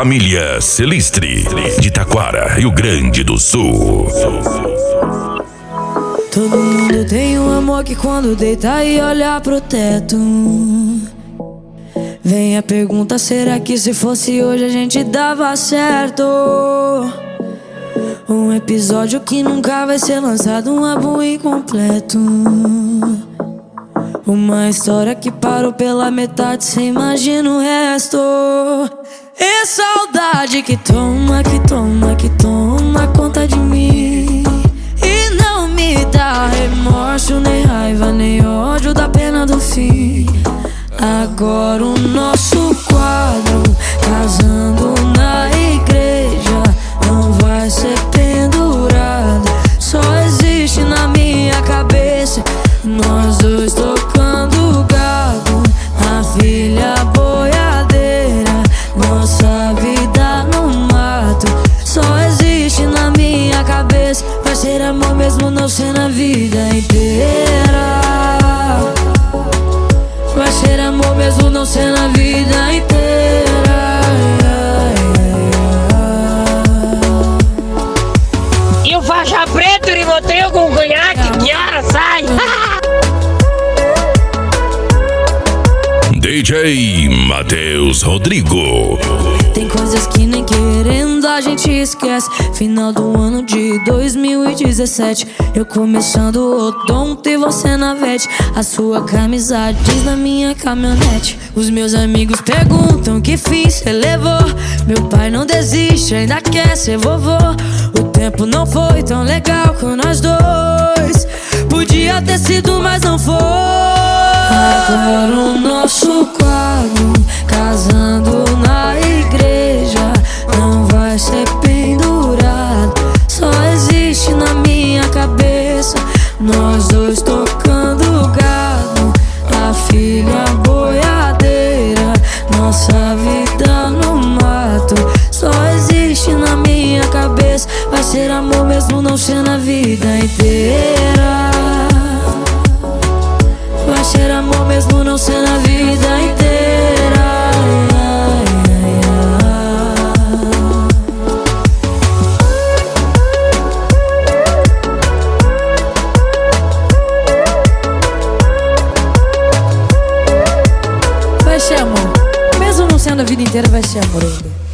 família Celistre, de Taquara, Rio Grande do Sul. Todo mundo tem um amor que quando deita e olha pro teto, vem a pergunta, será que se fosse hoje a gente dava certo? Um episódio que nunca vai ser lançado, um álbum incompleto. Uma história que parou pela metade, cê imagina o resto. E saudade que toma, que toma, que toma conta de mim. E não me dá remorso, nem raiva, nem ódio da pena do fim. Agora o nosso quadro, casando na igreja, não vai ser pendurado. Só existe na minha cabeça, nós dois tocando gado, a filha boiadeira, nossa vida no mato. Só existe na minha cabeça, vai ser amor mesmo não ser na vida inteira. Vai ser amor mesmo não ser na vida inteira. E o faixa preto e Rivotril com cunhaque, que hora sai? DJ Matheus Rodrigo. Tem coisas que nem querendo a gente esquece. Final do ano de 2017, eu começando o odonto e você na vete. A sua camisa diz na minha caminhonete. Os meus amigos perguntam que fim cê levou. Meu pai não desiste, ainda quer ser vovô. O tempo não foi tão legal com nós dois. Podia ter sido, mas não foi. Agora o nosso quadro, casando na igreja, não vai ser pendurado. Só existe na minha cabeça, nós dois tocando gado, a filha boiadeira, nossa vida no mato. Só existe na minha cabeça, vai ser amor mesmo não ser na vida inteira. Vai ser amor mesmo não ser na vida inteira. Vai ser amor mesmo não sendo a vida inteira, vai ser amor ainda.